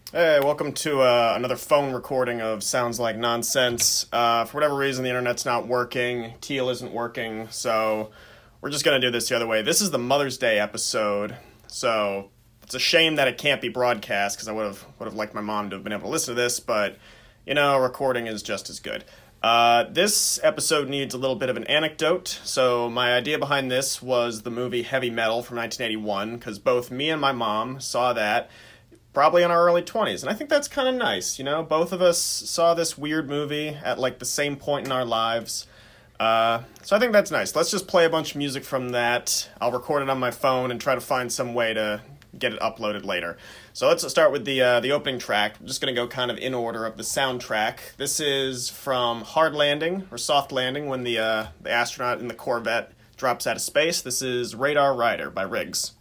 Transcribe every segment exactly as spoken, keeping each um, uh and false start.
Hey, welcome to uh, another phone recording of Sounds Like Nonsense. Uh, for whatever reason, the internet's not working, Teal isn't working, so we're just going to do this the other way. This is the Mother's Day episode, so it's a shame that it can't be broadcast, because I would have would have liked my mom to have been able to listen to this, but, you know, recording is just as good. Uh, this episode needs a little bit of an anecdote, so my idea behind this was the movie Heavy Metal from nineteen eighty-one, because both me and my mom saw that probably in our early twenties, and I think that's kind of nice, you know? Both of us saw this weird movie at, like, the same point in our lives, uh, so I think that's nice. Let's just play a bunch of music from that. I'll record it on my phone and try to find some way to get it uploaded later. So let's start with the uh, the opening track. I'm just going to go kind of in order of the soundtrack. This is from Hard Landing, or Soft Landing, when the, uh, the astronaut in the Corvette drops out of space. This is Radar Rider by Riggs.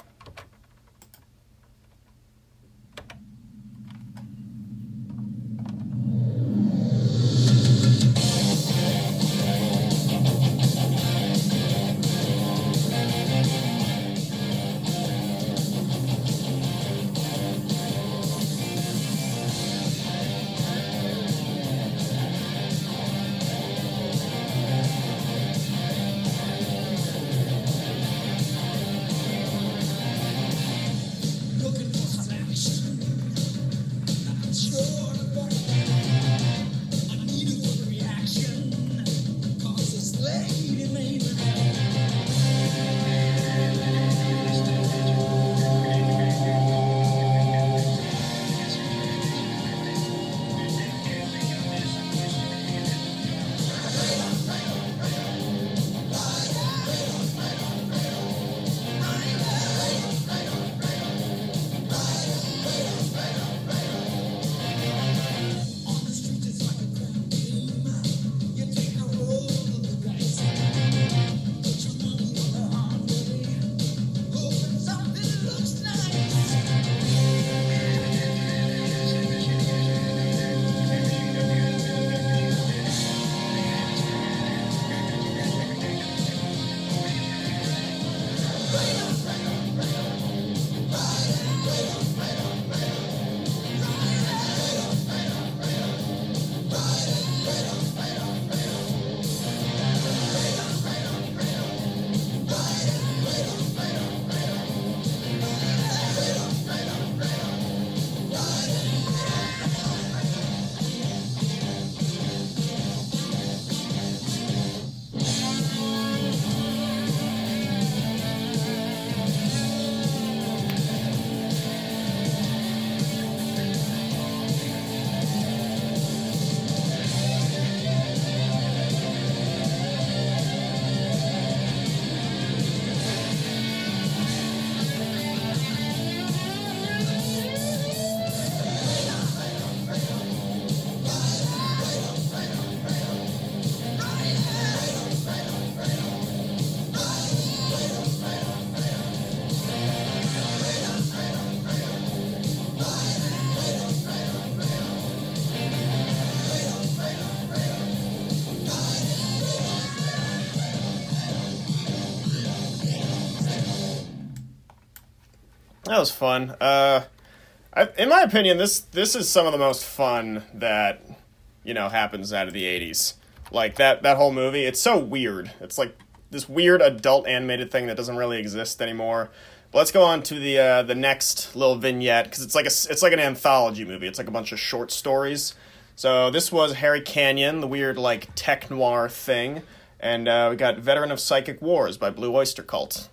That was fun. Uh, I, in my opinion, this this is some of the most fun that, you know, happens out of the eighties. Like, that, that whole movie, it's so weird. It's like this weird adult animated thing that doesn't really exist anymore. But let's go on to the uh, the next little vignette, because it's like a, it's like an anthology movie. It's like a bunch of short stories. So this was Harry Canyon, the weird, like, tech noir thing. And uh, we got Veteran of Psychic Wars by Blue Oyster Cult.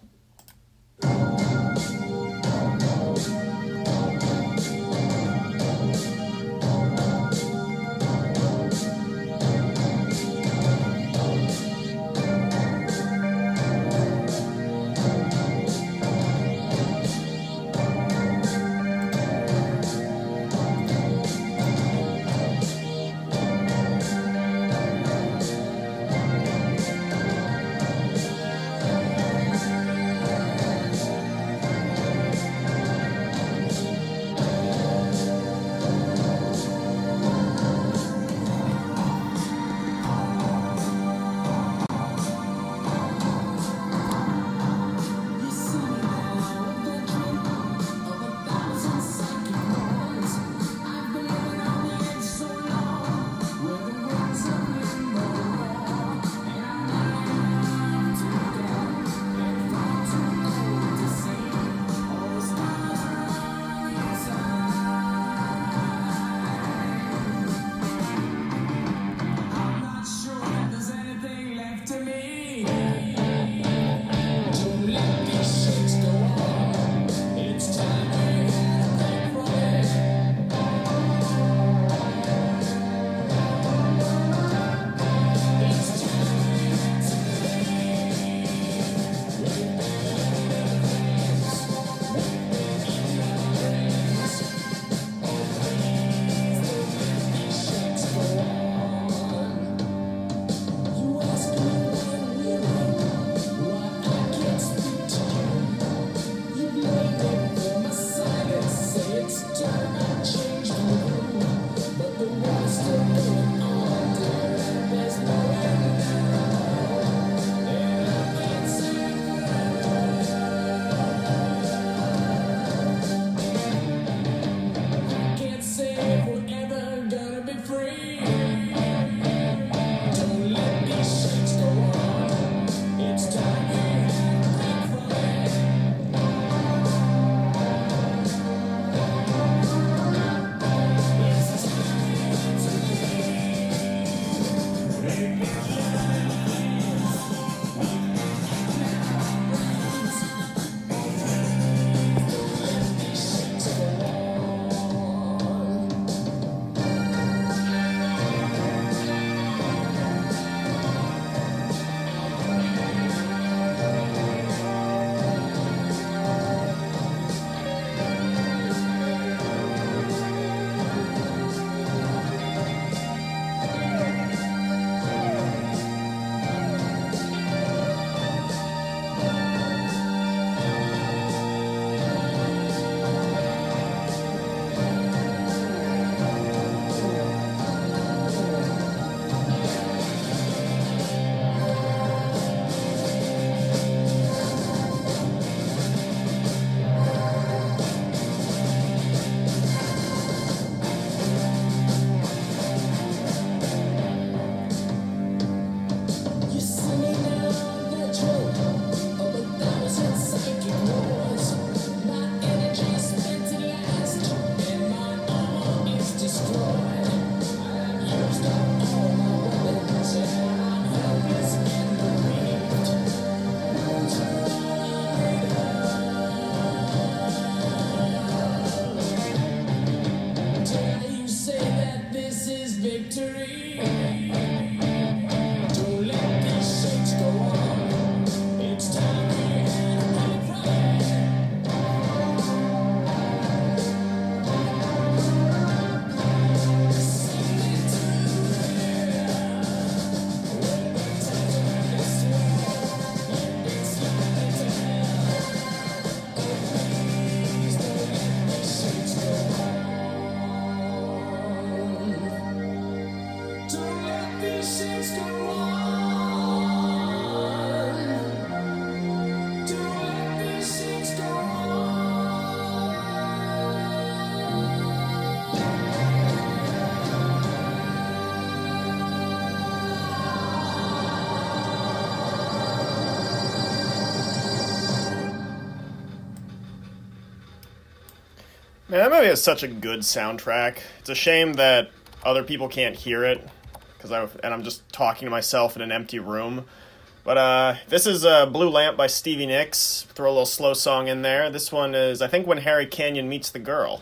Man, that movie has such a good soundtrack. It's a shame that other people can't hear it, because I and I'm just talking to myself in an empty room. But uh, this is uh, Blue Lamp by Stevie Nicks. Throw a little slow song in there. This one is, I think, When Harry Canyon Meets the Girl.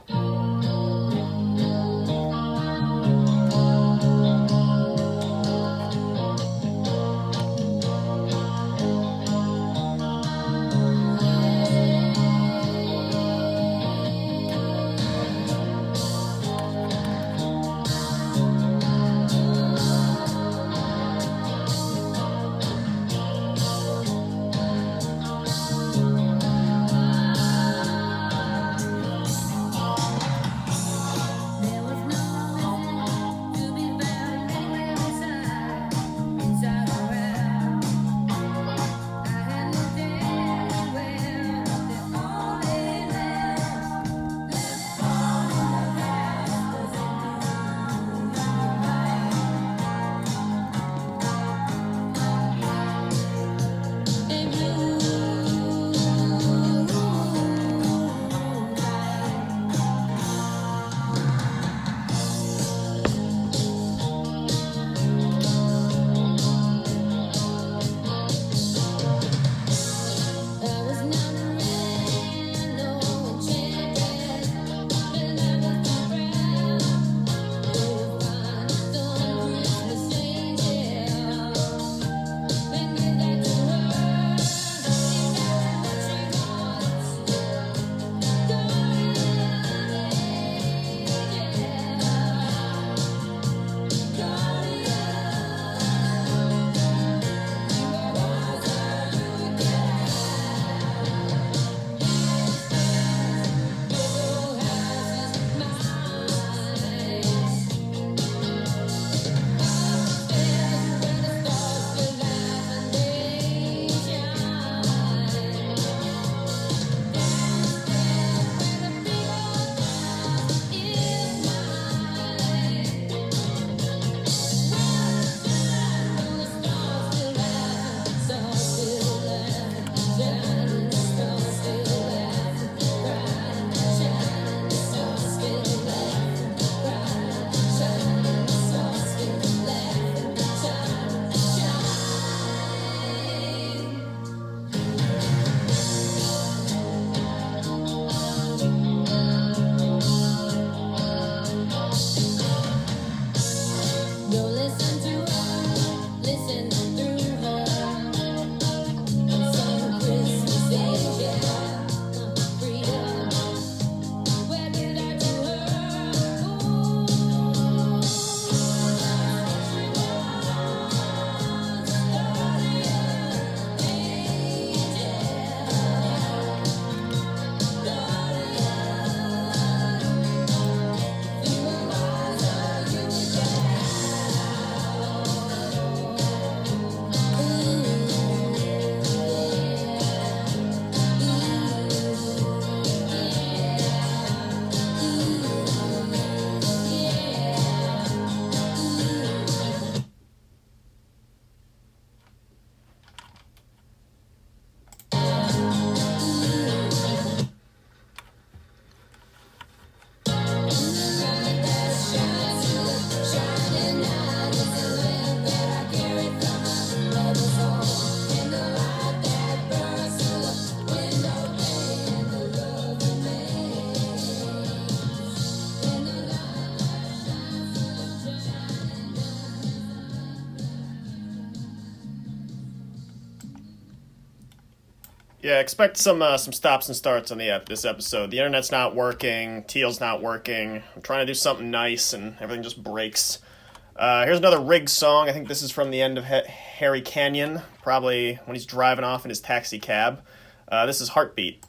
Yeah, expect some uh, some stops and starts on the ep- this episode. The internet's not working. Teal's not working. I'm trying to do something nice, and everything just breaks. Uh, here's another Riggs song. I think this is from the end of he- Harry Canyon, probably when he's driving off in his taxi cab. Uh, this is Heartbeat.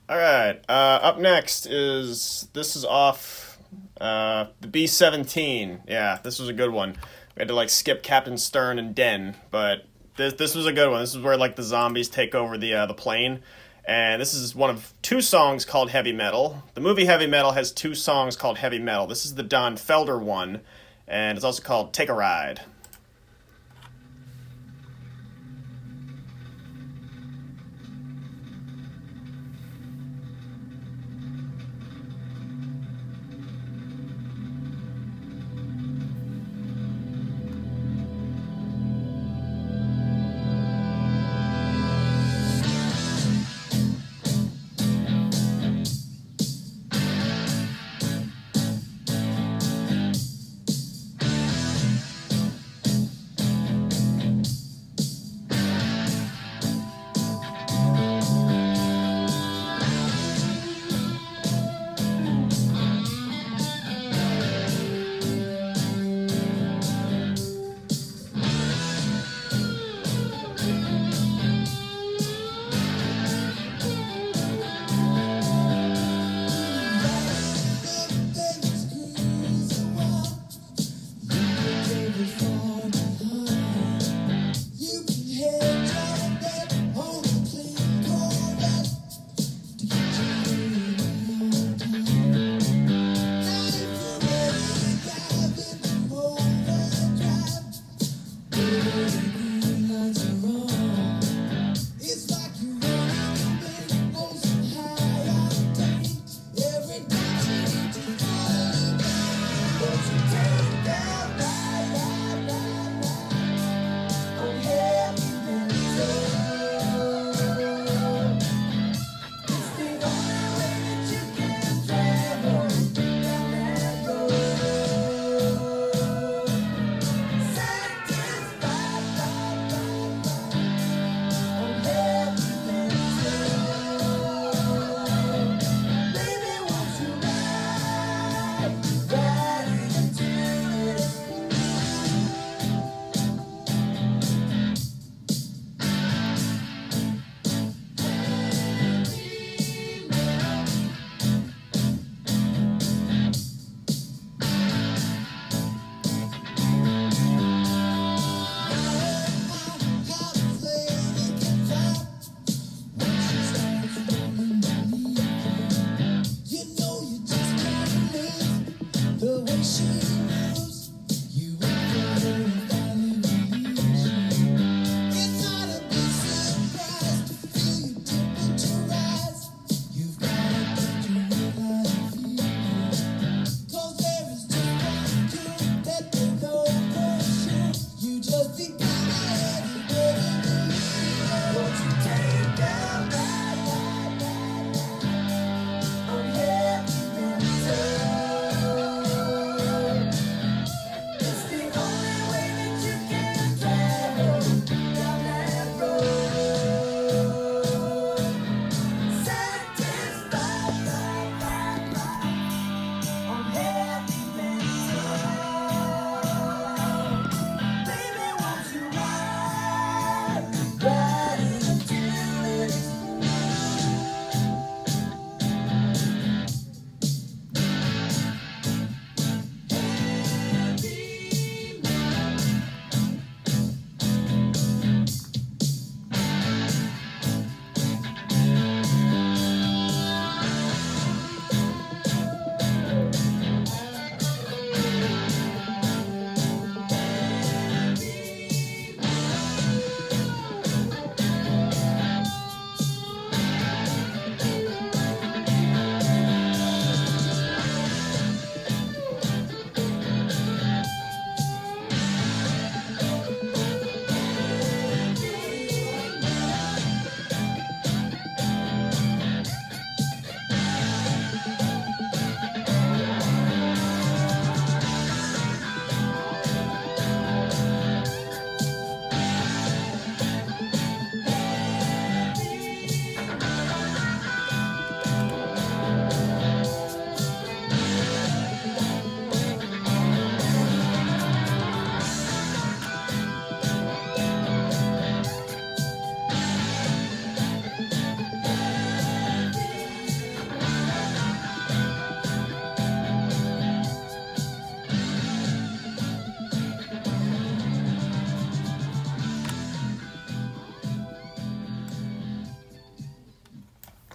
All right. Uh, up next is this is off uh, the B seventeen. Yeah, this was a good one. We had to like skip Captain Stern and Den, but this this was a good one. This is where like the zombies take over the uh, the plane, and this is one of two songs called Heavy Metal. The movie Heavy Metal has two songs called Heavy Metal. This is the Don Felder one, and it's also called Take a Ride.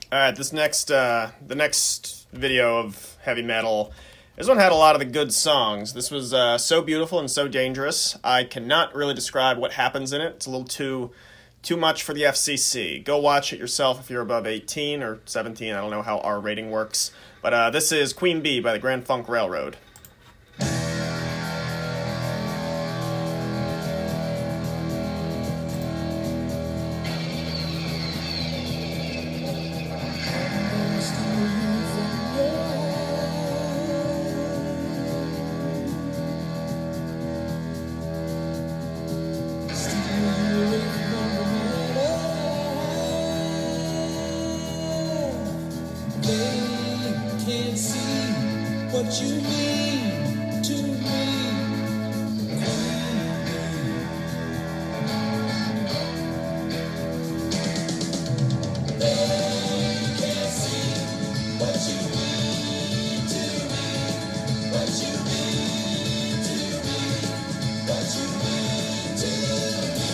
All right, this next, uh, the next video of heavy metal, this one had a lot of the good songs. This was uh, So Beautiful and So Dangerous. I cannot really describe what happens in it. It's a little too, too much for the F C C. Go watch it yourself if you're above eighteen or seventeen. I don't know how our rating works. But uh, this is Queen Bee by the Grand Funk Railroad. Can't see what you mean to me. They can't see what you mean to me. What you mean to me. What you mean to me.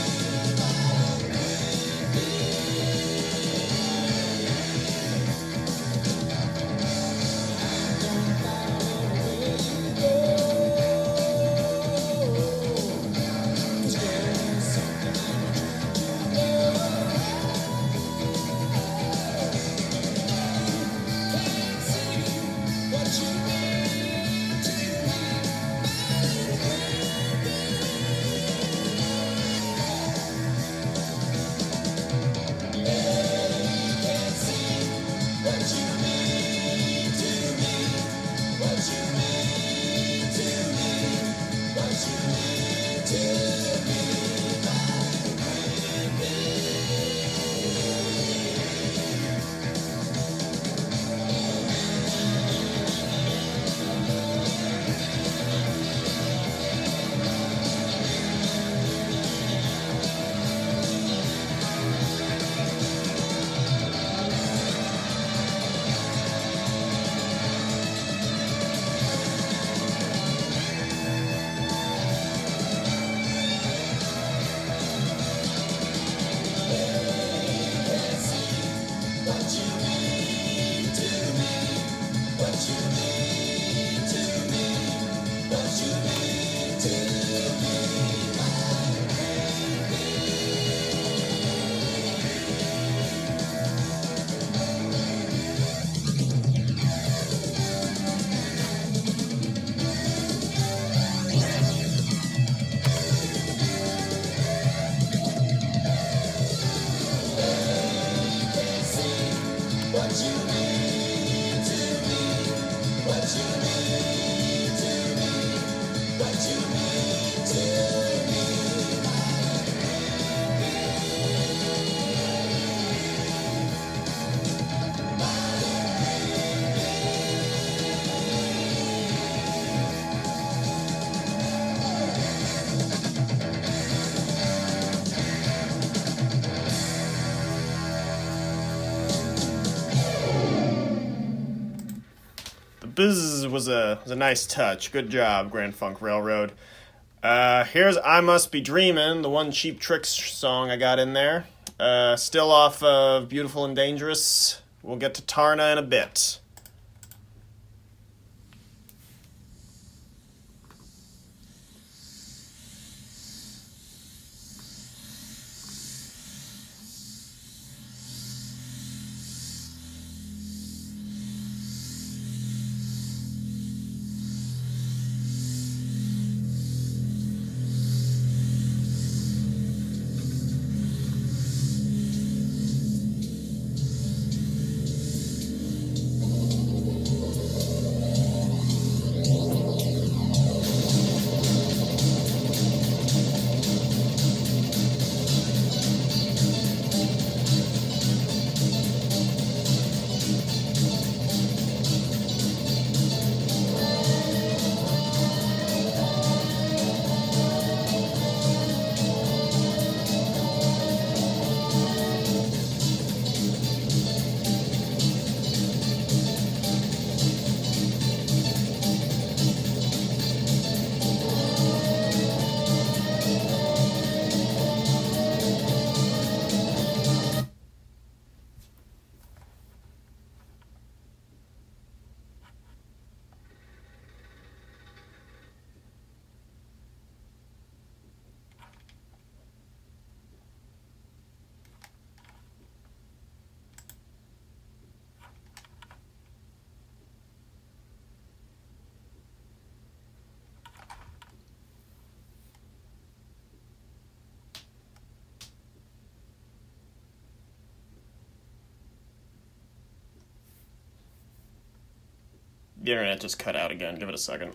Buzz was a was a nice touch. Good job, Grand Funk Railroad. Uh, here's I Must Be Dreamin', the one Cheap Tricks song I got in there. Uh, still off of Beautiful and Dangerous. We'll get to Tarna in a bit. The internet just cut out again. Give it a second.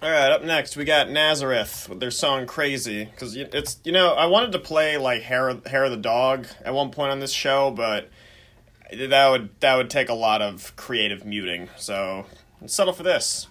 All right, up next we got Nazareth with their song "Crazy" because it's you know I wanted to play like "Hair Hair of the Dog" at one point on this show, but that would that would take a lot of creative muting. So let's settle for this.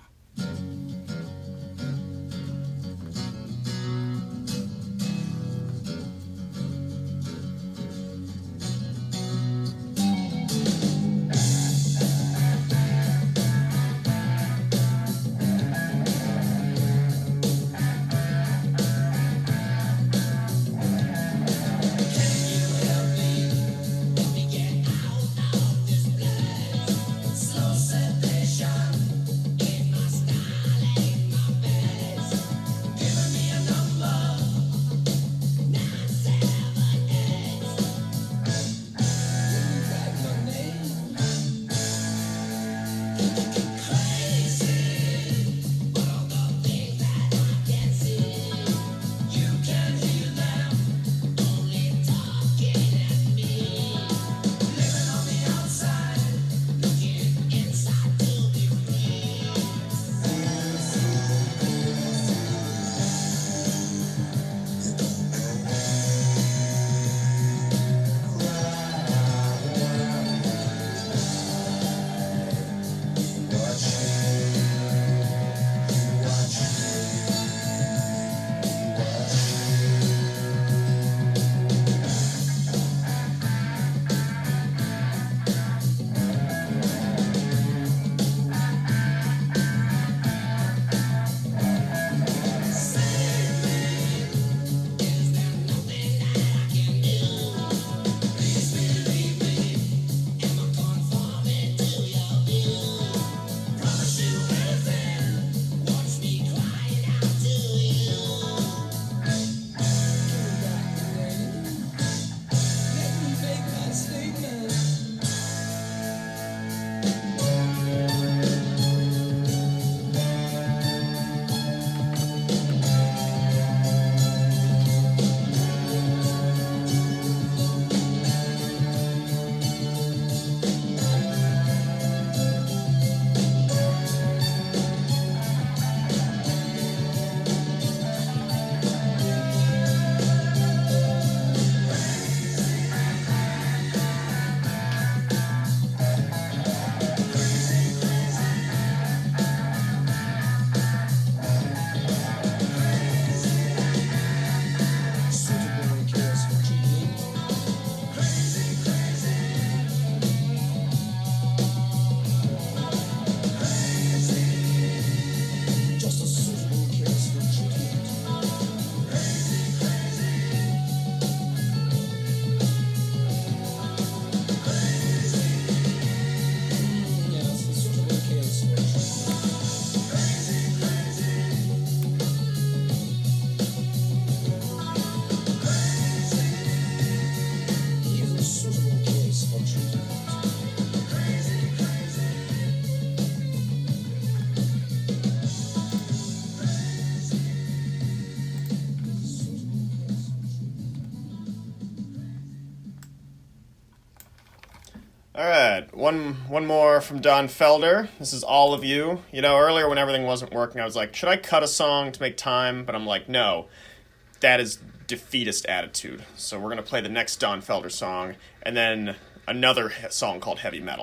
All right, one one more from Don Felder. This is All of You. You know, earlier when everything wasn't working, I was like, should I cut a song to make time? But I'm like, no, that is defeatist attitude. So we're going to play the next Don Felder song, and then another he- song called Heavy Metal.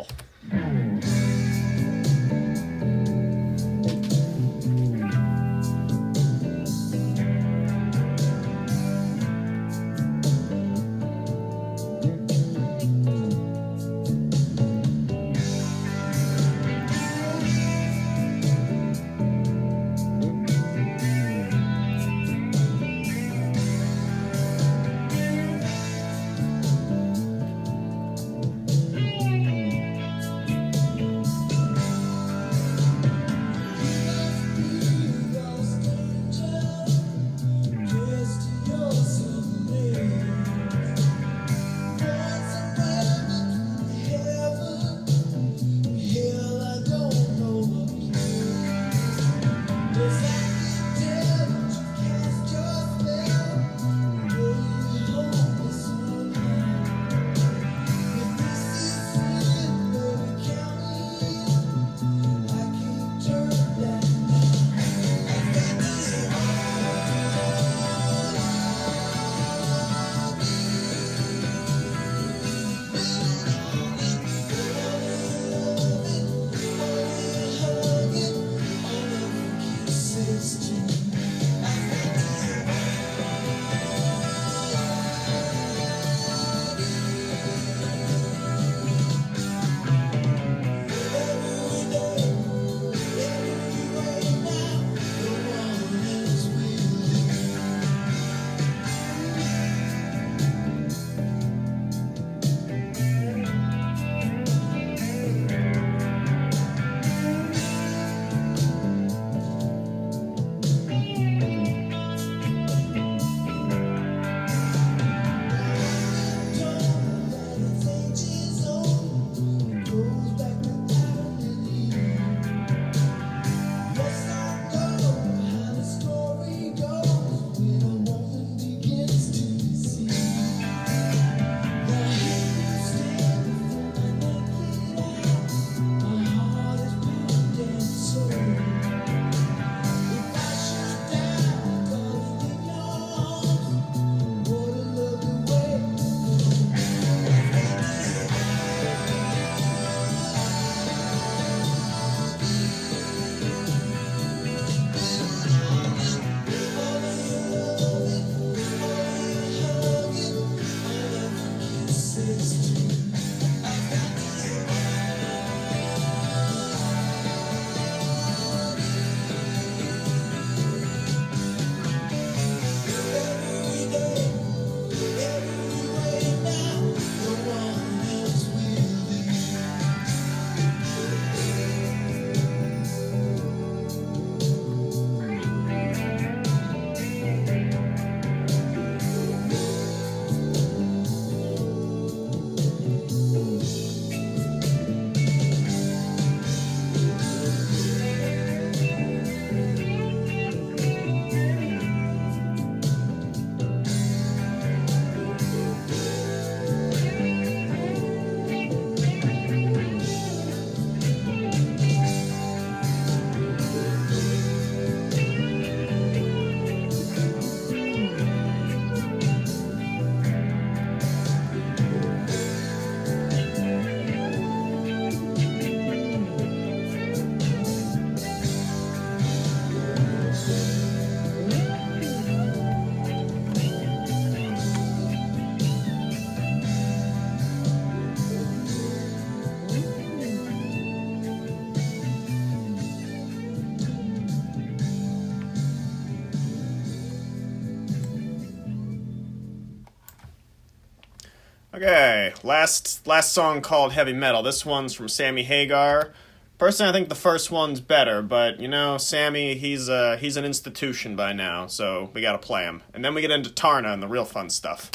Okay, last last song called Heavy Metal. This one's from Sammy Hagar. Personally, I think the first one's better, but you know, Sammy, he's uh he's an institution by now, so we gotta play him. And then we get into Tarna and the real fun stuff.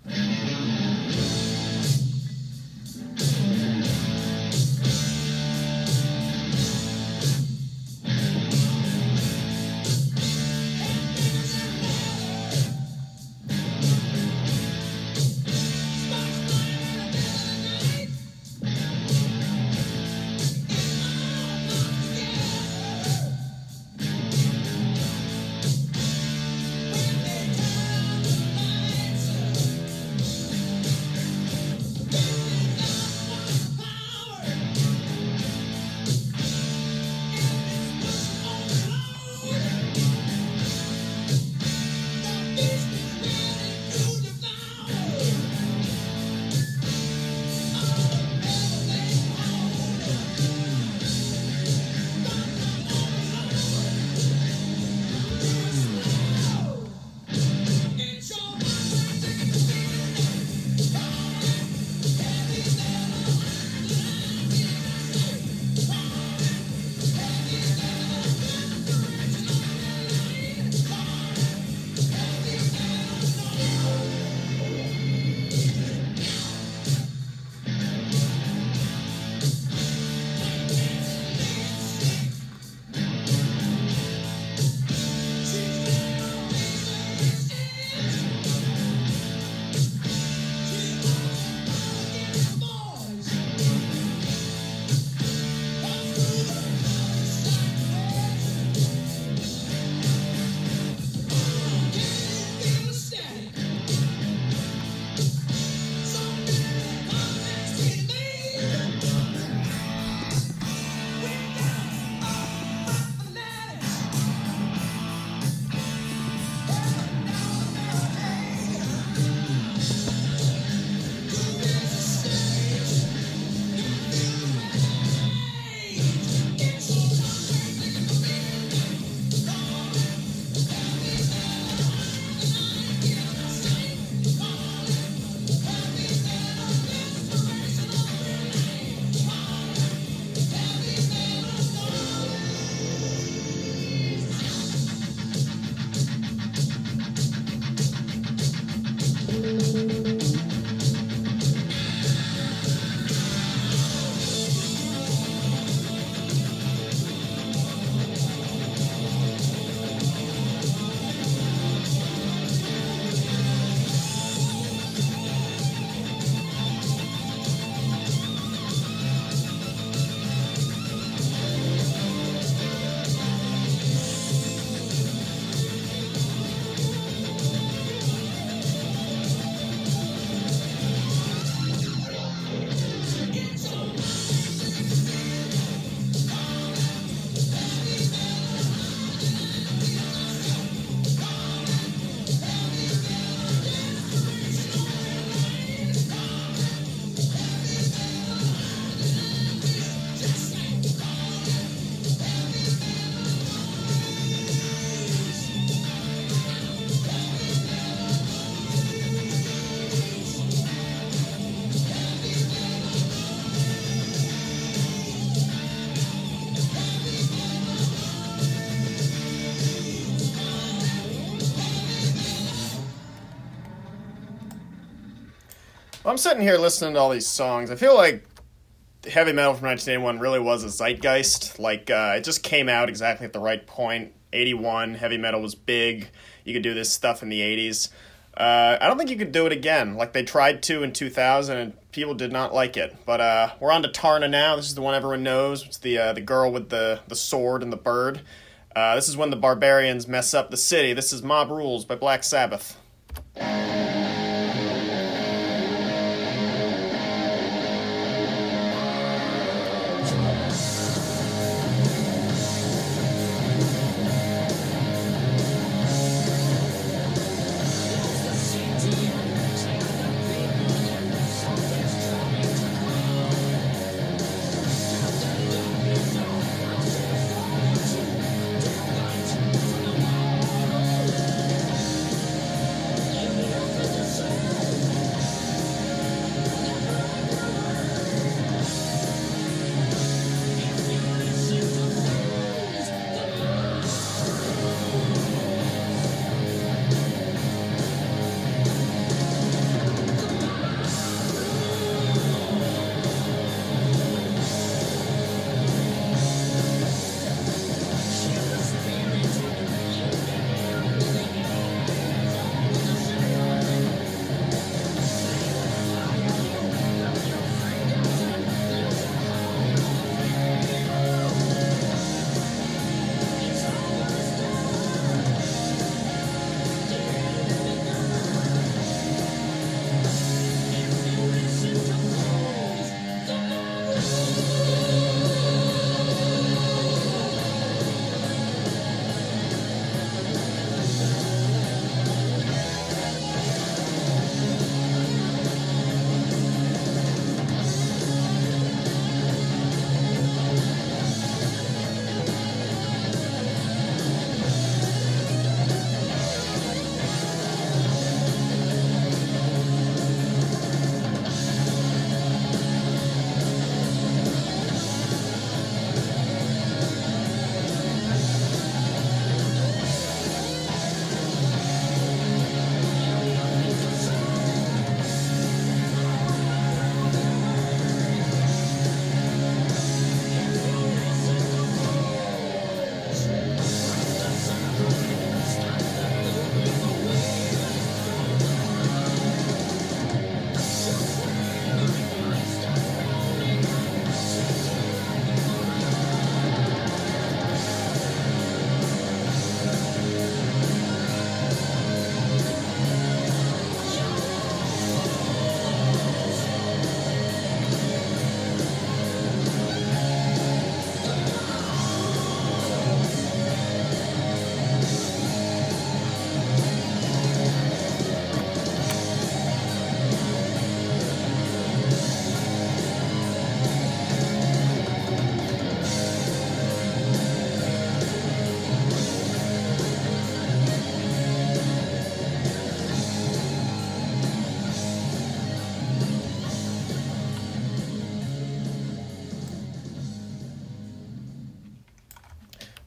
Well, I'm sitting here listening to all these songs. I feel like heavy metal from nineteen eighty-one really was a zeitgeist. Like, uh, it just came out exactly at the right point. eighty-one, heavy metal was big. You could do this stuff in the eighties. Uh, I don't think you could do it again. Like, they tried to in two thousand, and people did not like it. But uh, we're on to Tarna now. This is the one everyone knows. It's the uh, the girl with the, the sword and the bird. Uh, this is when the barbarians mess up the city. This is Mob Rules by Black Sabbath.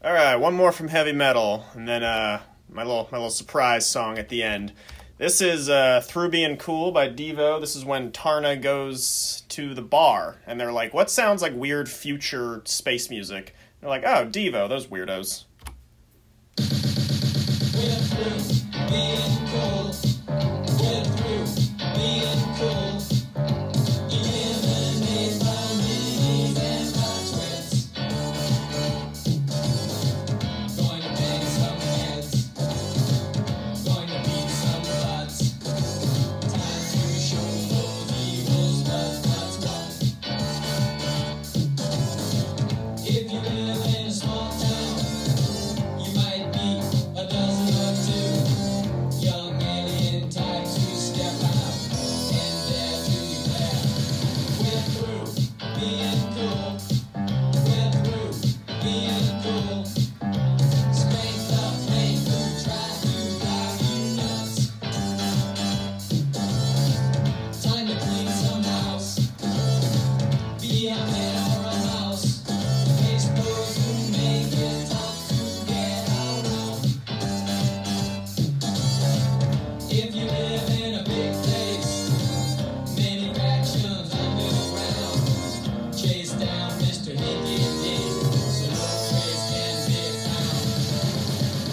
All right, one more from heavy metal, and then uh, my little my little surprise song at the end. This is uh, Through Being Cool by Devo. This is when Tarna goes to the bar, and they're like, what sounds like weird future space music? They're like, oh, Devo, those weirdos. We're through being cool. We're through being cool. Eliminate my minis and my twins. Going to bang some heads. Going to beat some butts. Time to show those evils what's what's what. If you live in a small town, you might be a dozen or two young alien types who step out and dare to declare we're through being cool. We're through being cool. Spank the flame who try to drive you nuts. Time to clean some house. Be a man or a mouse. Expose who make it tough to get around. If you live in a big place, many factions underground. Chase down Mister Hickey Dick, so no trace can be found.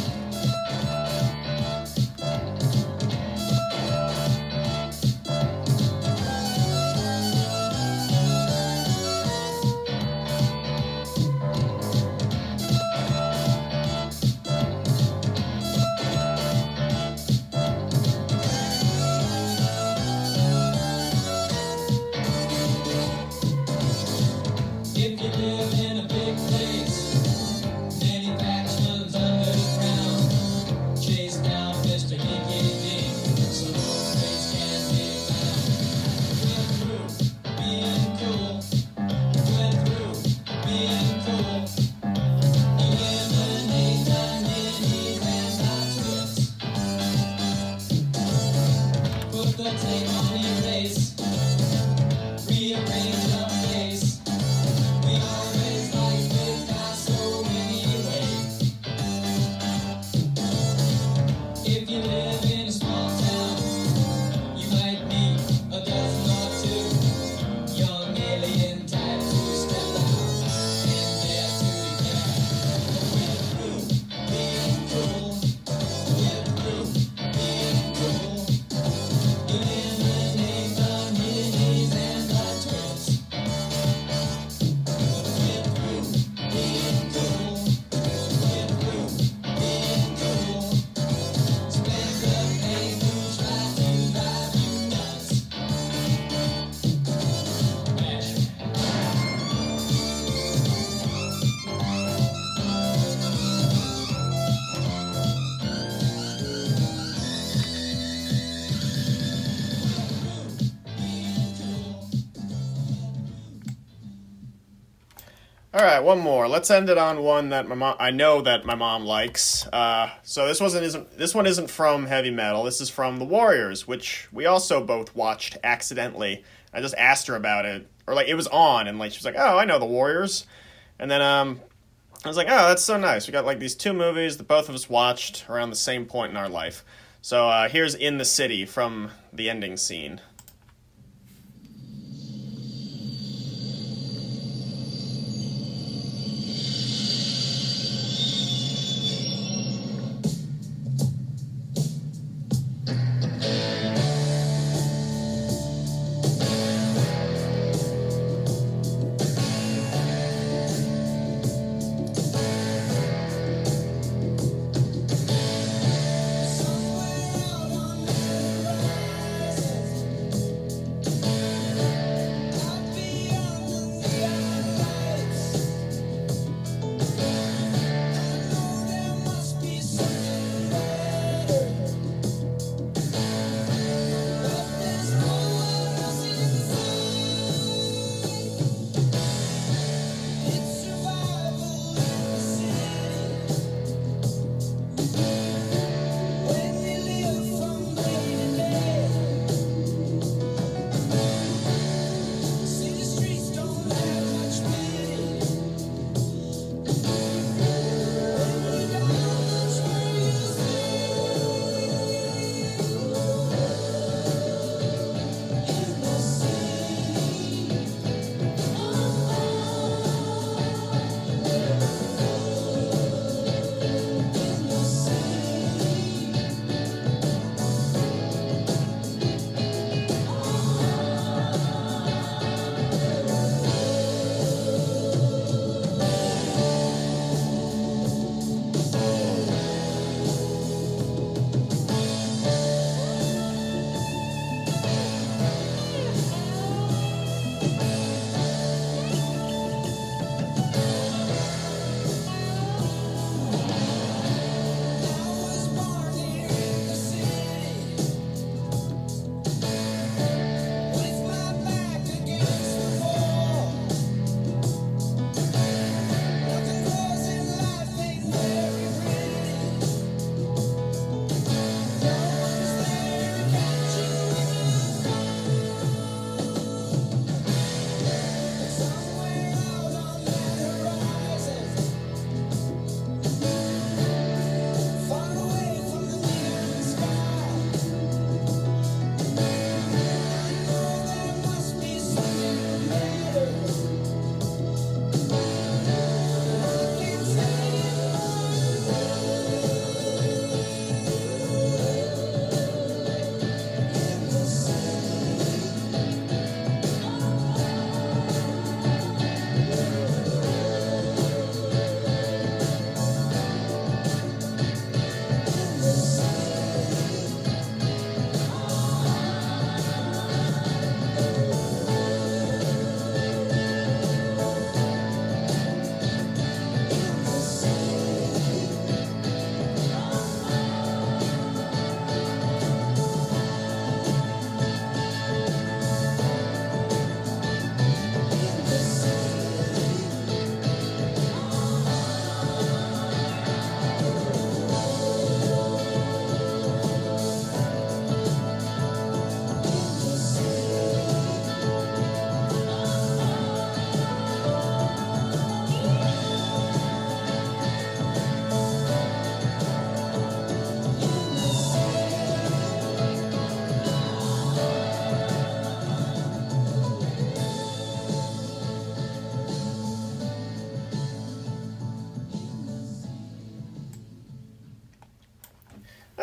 If you live in a big place, many factions underground. Chase down Mister Hickey Dick, so no trace can be found. We're through being cool. We're through being cool. Eliminate the ninnies and the twits. Put the tape on erase. Rearrange the face. We always like Picasso anyway. If you live in a small town, you might meet a dozen or two young alien types who step out and dare to declare we're through being cool. We're through being cool. Eliminate the ninnies and the twits. We're through being cool. We're through being cool. Spank the flame who try to drive you nuts. Mash. All right, one more. Let's end it on one that my mom. I know that my mom likes. Uh, so this wasn't isn't this one isn't from heavy metal. This is from The Warriors, which we also both watched accidentally. I just asked her about it, or like it was on, and like she was like, "Oh, I know The Warriors," and then um, I was like, "Oh, that's so nice." We got like these two movies that both of us watched around the same point in our life. So uh, here's In the City from the ending scene. Somewhere out on the horizon,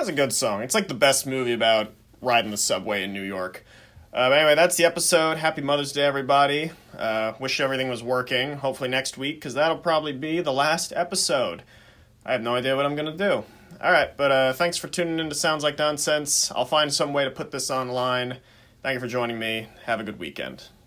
That's a good song. It's like the best movie about riding the subway in New York. Uh, but anyway, that's the episode. Happy Mother's Day, everybody. Uh, wish everything was working. Hopefully next week, because that'll probably be the last episode. I have no idea what I'm going to do. All right, but uh, thanks for tuning in to Sounds Like Nonsense. I'll find some way to put this online. Thank you for joining me. Have a good weekend.